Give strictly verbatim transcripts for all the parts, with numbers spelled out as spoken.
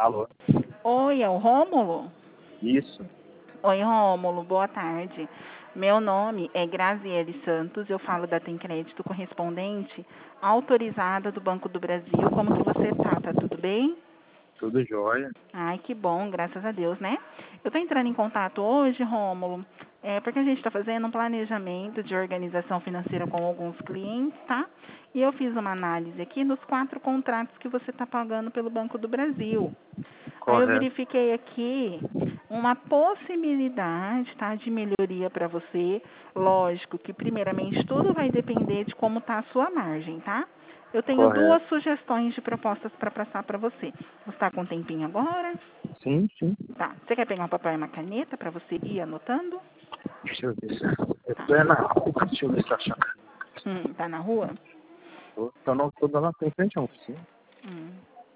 Alô? Oi, é o Rômulo? Isso. Oi, Rômulo, boa tarde. Meu nome é Graziele Santos, eu falo da Tem Crédito Correspondente, autorizada do Banco do Brasil. Como que você tá? Tá tudo bem? Tudo jóia. Ai, que bom, graças a Deus, né? Eu tô entrando em contato hoje, Rômulo, é porque a gente está fazendo um planejamento de organização financeira com alguns clientes, tá? E eu fiz uma análise aqui nos quatro contratos que você está pagando pelo Banco do Brasil. Aí eu Correto. verifiquei aqui uma possibilidade, tá, de melhoria para você. Lógico que primeiramente tudo vai depender de como está a sua margem, tá? Eu tenho duas Correto. sugestões de propostas para passar para você. Você está com um tempinho agora? Sim, sim. Tá. Você quer pegar um papel e uma caneta para você ir anotando? Deixa eu ver se eu Tá. tô é na rua. Deixa eu ver se eu acho. Hum, tá na rua? Tô, tô, não, tô dando em frente a uma oficina. Hum.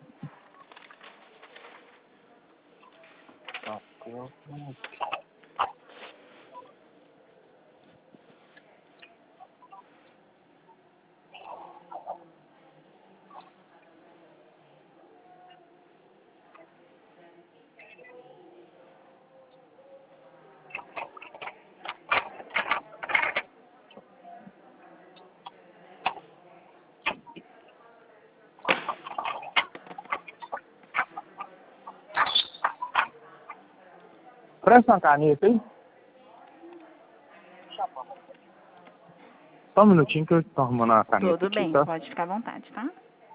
Tá, tô- Presta uma caneta aí. Só um minutinho que eu tô arrumando a caneta Tudo aqui, bem, tá? pode ficar à vontade, tá?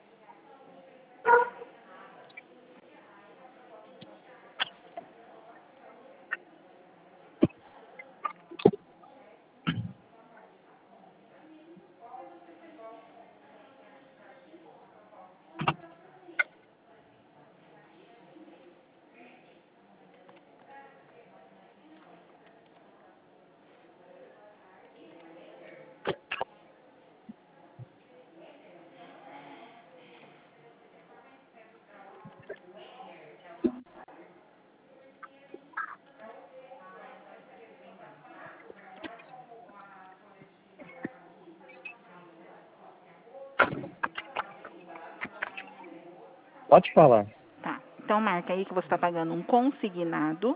Pode falar. Tá. Então marca aí que você está pagando um consignado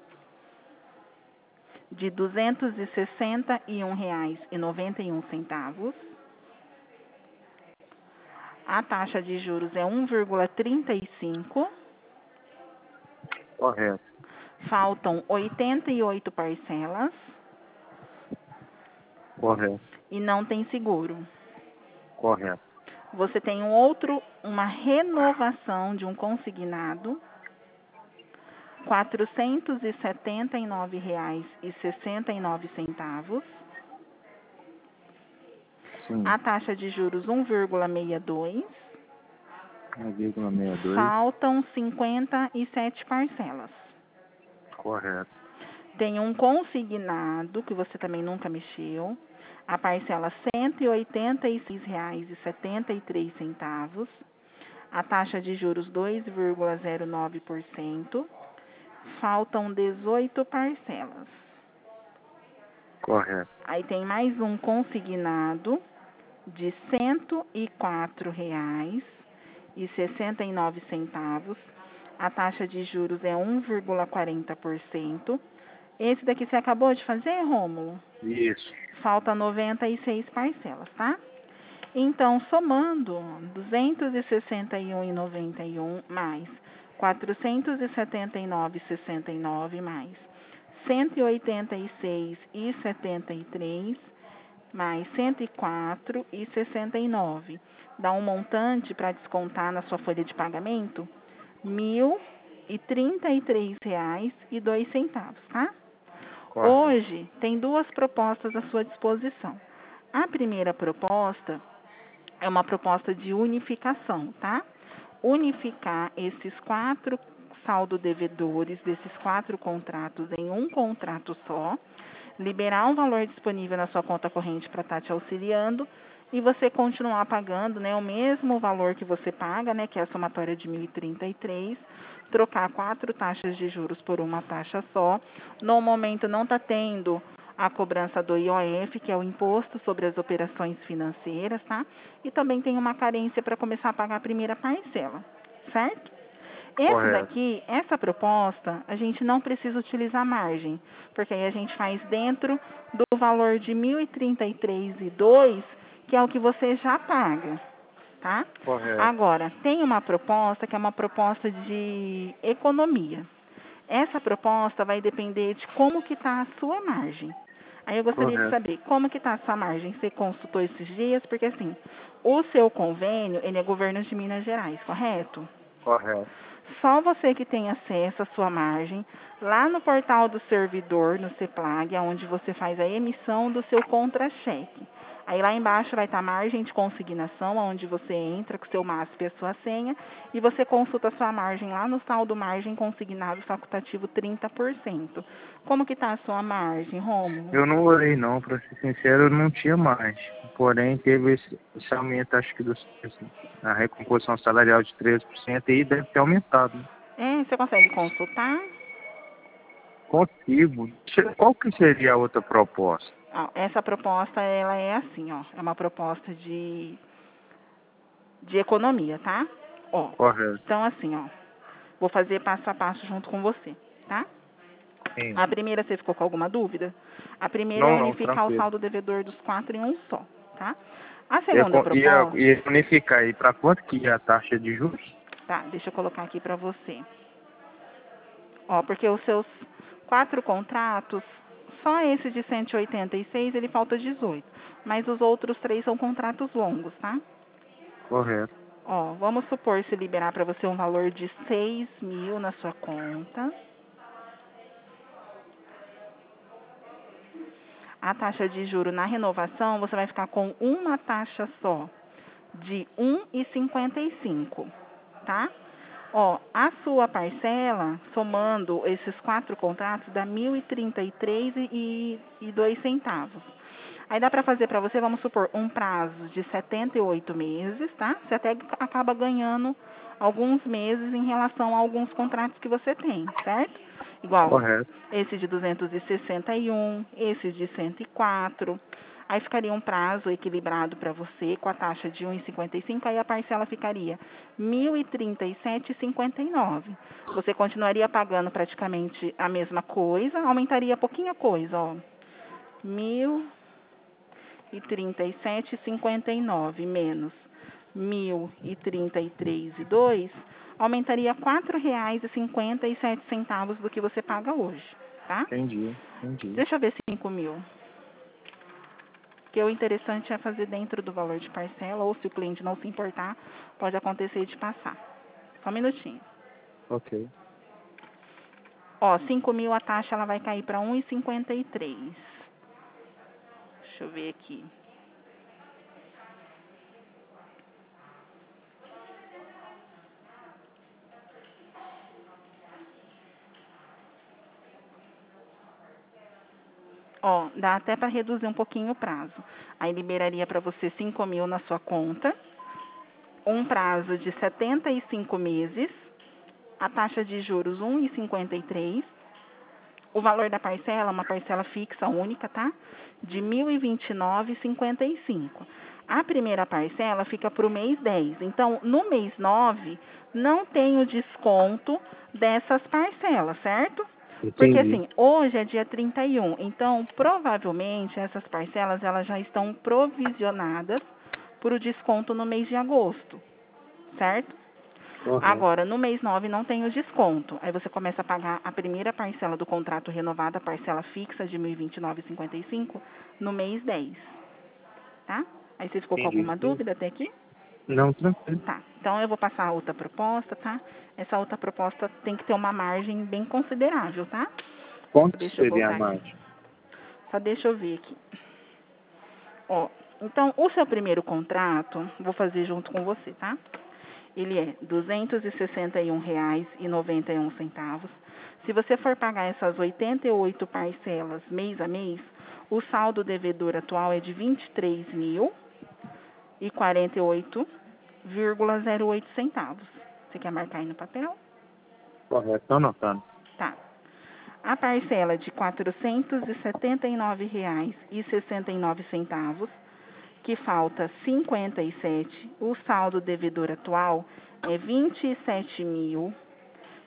de duzentos e sessenta e um reais e noventa e um centavos. A taxa de juros é um vírgula trinta e cinco. Correto. Faltam oitenta e oito parcelas Correto. e não tem seguro. Correto. Você tem um outro, uma renovação de um consignado, quatrocentos e setenta e nove reais e sessenta e nove centavos. Sim. A taxa de juros um vírgula sessenta e dois. um vírgula sessenta e dois. Faltam cinquenta e sete parcelas. Correto. Tem um consignado, que você também nunca mexeu, a parcela cento e oitenta e seis reais e setenta e três centavos, a taxa de juros dois vírgula zero nove por cento, faltam dezoito parcelas. Correto. Aí tem mais um consignado de cento e quatro reais e sessenta e nove centavos, a taxa de juros é um vírgula quarenta por cento. Esse daqui você acabou de fazer, Rômulo? Isso. Falta noventa e seis parcelas, tá? Então, somando duzentos e sessenta e um reais e noventa e um mais quatrocentos e setenta e nove reais e sessenta e nove mais cento e oitenta e seis reais e setenta e três mais cento e quatro reais e sessenta e nove. Dá um montante para descontar na sua folha de pagamento mil e trinta e três reais e dois centavos, tá? Correto. Hoje tem duas propostas à sua disposição. A primeira proposta é uma proposta de unificação, tá? Unificar esses quatro saldo devedores desses quatro contratos em um contrato só, liberar um valor disponível na sua conta corrente para estar te auxiliando e você continuar pagando, né, o mesmo valor que você paga, né, que é a somatória de mil e trinta e três, trocar quatro taxas de juros por uma taxa só. No momento não está tendo a cobrança do I O F, que é o Imposto sobre as Operações Financeiras, tá? E também tem uma carência para começar a pagar a primeira parcela, certo? Esse Correto. daqui, essa proposta, a gente não precisa utilizar margem, porque aí a gente faz dentro do valor de mil e trinta e três reais e dois centavos, que é o que você já paga, tá? Correto. Agora, tem uma proposta que é uma proposta de economia. Essa proposta vai depender de como que está a sua margem. Aí eu gostaria de Correto. saber como que está a sua margem. Você consultou esses dias? Porque assim, o seu convênio, ele é governo de Minas Gerais, correto? Correto. Só você que tem acesso à sua margem, lá no portal do servidor, no CEPLAG, onde você faz a emissão do seu contra-cheque. Aí lá embaixo vai estar a margem de consignação, onde você entra com o seu M A S P e a sua senha, e você consulta a sua margem lá no saldo margem consignado facultativo trinta por cento. Como que está a sua margem, Rômulo? Eu não olhei não, pra ser sincero, eu não tinha mais. Porém, teve esse, esse aumento, acho que dos, a recomposição salarial de treze por cento e deve ter aumentado. Né? É, você consegue consultar? Consigo. Qual que seria a outra proposta? Ó, essa proposta, ela é assim, ó, é uma proposta de, de economia, tá? Ó, Correto. então assim, ó, vou fazer passo a passo junto com você, tá? Sim. A primeira, você ficou com alguma dúvida? A primeira é Não, não, unificar o tranquilo. saldo devedor dos quatro em um só, tá? A Ia, segunda co- ia, proposta, ia unificar aí para quanto que ia a taxa de juros? tá, deixa eu colocar aqui pra você. Ó, porque os seus quatro contratos, só esse de cento e oitenta e seis, ele falta dezoito. Mas os outros três são contratos longos, tá? Correto. Ó, vamos supor se liberar para você um valor de seis mil na sua conta. A taxa de juro na renovação, você vai ficar com uma taxa só, de um vírgula cinquenta e cinco, tá? Ó, a sua parcela, somando esses quatro contratos, dá mil e trinta e três reais e dois centavos. Aí dá para fazer para você, vamos supor, um prazo de setenta e oito meses, tá? Você até acaba ganhando alguns meses em relação a alguns contratos que você tem, certo? Igual Correto. esse de duzentos e sessenta e um, esse de cento e quatro. Aí ficaria um prazo equilibrado para você com a taxa de um vírgula cinquenta e cinco, aí a parcela ficaria mil e trinta e sete reais e cinquenta e nove. Você continuaria pagando praticamente a mesma coisa, aumentaria pouquinha coisa, ó. Mil e trinta e sete reais e cinquenta e nove menos mil e trinta e três reais e dois, aumentaria quatro reais e cinquenta e sete centavos do que você paga hoje, tá? Entendi. Entendi. Deixa eu ver cinco mil. Porque o interessante é fazer dentro do valor de parcela, ou se o cliente não se importar, pode acontecer de passar. Só um minutinho. Ok. Ó, cinco mil a taxa ela vai cair para um vírgula cinquenta e três. Deixa eu ver aqui. Ó, dá até para reduzir um pouquinho o prazo. Aí liberaria para você cinco mil na sua conta, um prazo de setenta e cinco meses, a taxa de juros um vírgula cinquenta e três, o valor da parcela, uma parcela fixa única, tá? De mil e vinte e nove reais e cinquenta e cinco. A primeira parcela fica para o mês dez. Então, no mês nove, não tem o desconto dessas parcelas, certo? Porque Entendi. assim, hoje é dia trinta e um, então provavelmente essas parcelas elas já estão provisionadas por o desconto no mês de agosto, certo? Correto. Agora, no mês nove não tem o desconto. Aí você começa a pagar a primeira parcela do contrato renovado, a parcela fixa de mil e vinte e nove reais e cinquenta e cinco, no mês dez, tá? Aí você ficou com Entendi. alguma dúvida até aqui? Não, tranquilo. Tá, então eu vou passar a outra proposta, tá? Essa outra proposta tem que ter uma margem bem considerável, tá? Quanto Deixa eu seria a voltar aqui. margem? Só deixa eu ver aqui. Ó, então, o seu primeiro contrato, vou fazer junto com você, tá? Ele é duzentos e sessenta e um reais e noventa e um centavos. Se você for pagar essas oitenta e oito parcelas mês a mês, o saldo devedor atual é de vinte e três mil e quarenta e oito vírgula zero oito centavos. Você quer marcar aí no papel? Correto. Tô anotando. Tá. A parcela de quatrocentos e setenta e nove reais e sessenta e nove centavos, que falta cinquenta e sete, o saldo devedor atual é vinte e sete mil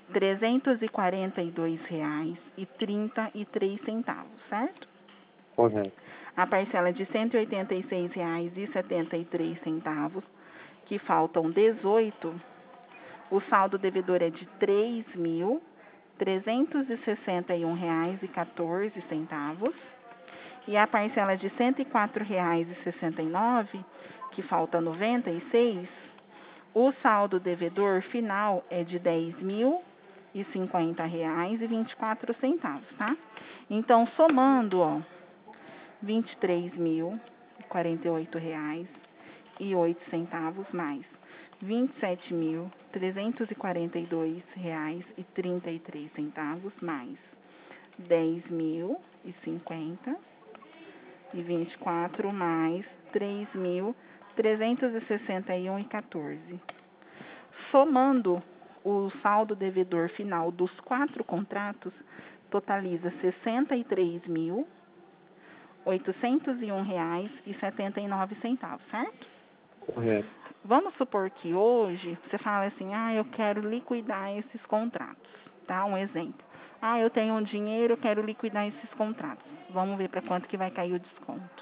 trezentos e quarenta e dois reais e trinta e três centavos, certo? Correto. A parcela de cento e oitenta e seis reais e setenta e três centavos, que faltam dezoito, o saldo devedor é de três mil trezentos e sessenta e um reais e quatorze centavos. E a parcela de cento e quatro reais e sessenta e nove, que falta noventa e seis, o saldo devedor final é de dez mil e cinquenta reais e vinte e quatro centavos, tá? Então, somando, ó, vinte e três mil e quarenta e oito reais e oito centavos mais vinte e sete mil trezentos e quarenta e dois reais e trinta e três centavos mais dez mil e cinquenta e vinte e quatro mais três mil trezentos e sessenta e um e quatorze. Somando o saldo devedor final dos quatro contratos, totaliza sessenta e três mil oitocentos e um reais e setenta e nove centavos, certo? Correto. Vamos supor que hoje você fala assim, ah, eu quero liquidar esses contratos, tá? Um exemplo. Ah, eu tenho um dinheiro, eu quero liquidar esses contratos. Vamos ver para quanto que vai cair o desconto.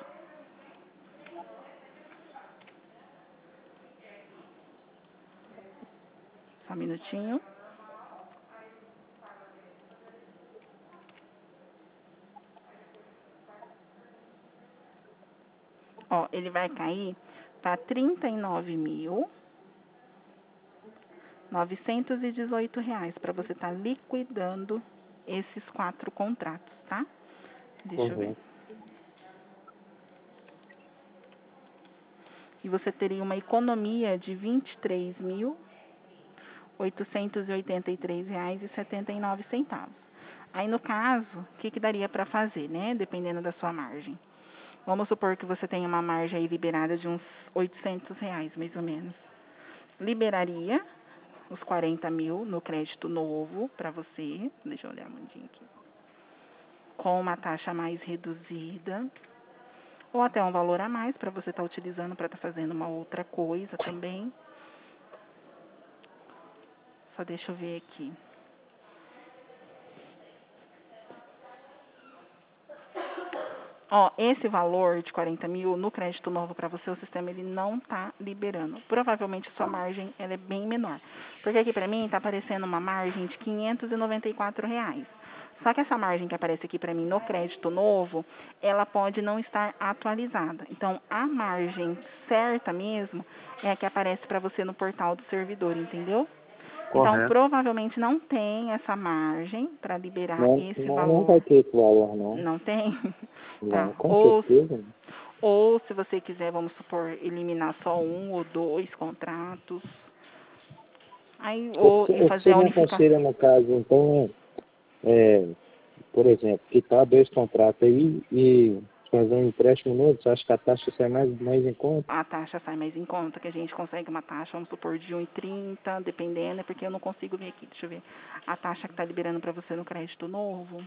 Só um minutinho. Ó, ele vai cair para trinta e nove mil novecentos e dezoito reais para você estar tá liquidando esses quatro contratos, tá? Deixa eu ver. Correto. E você teria uma economia de vinte e três mil oitocentos e oitenta e três reais e setenta e nove centavos. Aí, no caso, o que, que daria para fazer, né? Dependendo da sua margem. Vamos supor que você tenha uma margem aí liberada de uns oitocentos reais, mais ou menos. Liberaria os quarenta mil no crédito novo para você. Deixa eu olhar a mandinha aqui. Com uma taxa mais reduzida. Ou até um valor a mais para você estar tá utilizando para estar tá fazendo uma outra coisa também. Só deixa eu ver aqui. Ó, esse valor de quarenta mil no crédito novo para você, o sistema ele não está liberando. Provavelmente sua margem ela é bem menor. Porque aqui para mim está aparecendo uma margem de quinhentos e noventa e quatro reais. Só que essa margem que aparece aqui para mim no crédito novo, ela pode não estar atualizada. Então, a margem certa mesmo é a que aparece para você no portal do servidor, entendeu? Então, Correto. provavelmente não tem essa margem para liberar Não, esse não, não valor. vai ter esse valor, não. Não tem? Tá. Não, com Ou, certeza. ou se você quiser, vamos supor, eliminar só um ou dois contratos. Aí, ou e O que fazer você a me unificação. aconselha, no caso, então, é, é, por exemplo, quitar dois contratos aí e fazer um empréstimo novo, você acha que a taxa sai mais, mais em conta? A taxa sai mais em conta, que a gente consegue uma taxa, vamos supor, de um e trinta, dependendo, é porque eu não consigo ver aqui, deixa eu ver. A taxa que está liberando para você no crédito novo.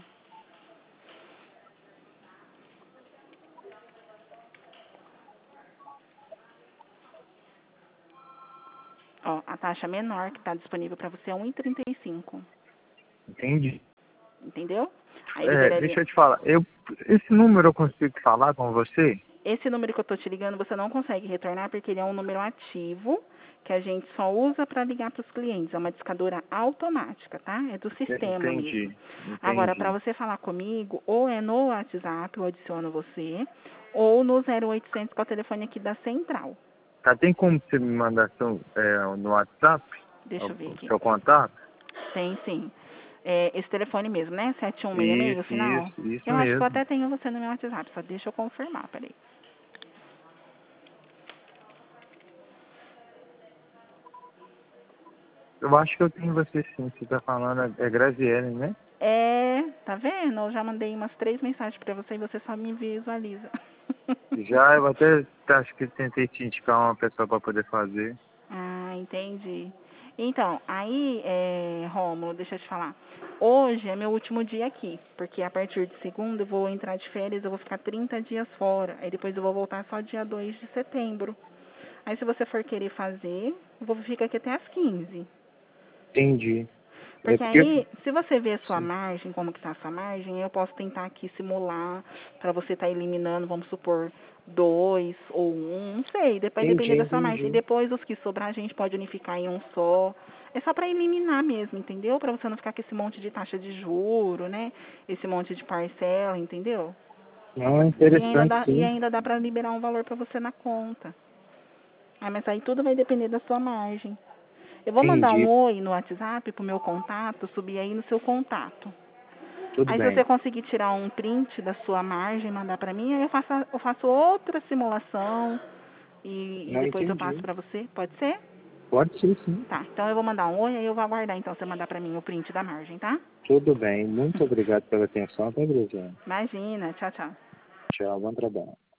Ó, a taxa menor que está disponível para você é um e trinta e cinco. Entendi. Entendeu? Aí É, liberaria. deixa eu te falar, eu, esse número eu consigo falar com você? Esse número que eu estou te ligando, você não consegue retornar porque ele é um número ativo que a gente só usa para ligar para os clientes. É uma discadora automática, tá? É do sistema mesmo. Entendi, Agora, para entendi. você falar comigo, ou é no WhatsApp, eu adiciono você, ou no zero oitocentos, que é o telefone aqui da central. Tá, tem como você me mandar seu, é, no WhatsApp Deixa eu ver o aqui. seu contato? Tem sim. É, esse telefone mesmo, né? sete um seis seis, o Isso, final? isso, isso Eu acho que eu mesmo. até tenho você no meu WhatsApp, só deixa eu confirmar, peraí. Eu acho que eu tenho você sim, você tá falando, é Graziele, né? É, tá vendo? Eu já mandei umas três mensagens pra você e você só me visualiza. Já, eu até acho que tentei te indicar uma pessoa para poder fazer. Ah, entendi. Então, aí, é, Rômulo, deixa eu te falar. Hoje é meu último dia aqui, porque a partir de segunda eu vou entrar de férias, eu vou ficar trinta dias fora. Aí depois eu vou voltar só dia dois de setembro. Aí se você for querer fazer, eu vou ficar aqui até as quinze. Entendi. É Porque porque... aí, se você vê a sua Sim. margem, como que tá a sua margem, eu posso tentar aqui simular para você estar eliminando, vamos supor, dois ou um, não sei, vai Entendi, depender da sua margem. E entendi. depois os que sobrar a gente pode unificar em um só. É só para eliminar mesmo, entendeu? Para você não ficar com esse monte de taxa de juro, né? Esse monte de parcela, entendeu? Não, é E ainda interessante, dá, e sim. ainda dá para liberar um valor para você na conta. Ah, mas aí tudo vai depender da sua margem. Eu vou mandar um Entendi. oi no WhatsApp pro meu contato, subir aí no seu contato. Tudo Aí se você bem. conseguir tirar um print da sua margem e mandar para mim, aí eu faço, eu faço outra simulação e, e Não depois eu passo entendi. para você. Pode ser? Pode ser, sim. Tá, então eu vou mandar um oi e eu vou aguardar então você mandar para mim o print da margem, tá? Tudo bem. Muito obrigado pela atenção, tá, Graziane? Imagina, tchau, tchau. Tchau, bom trabalho.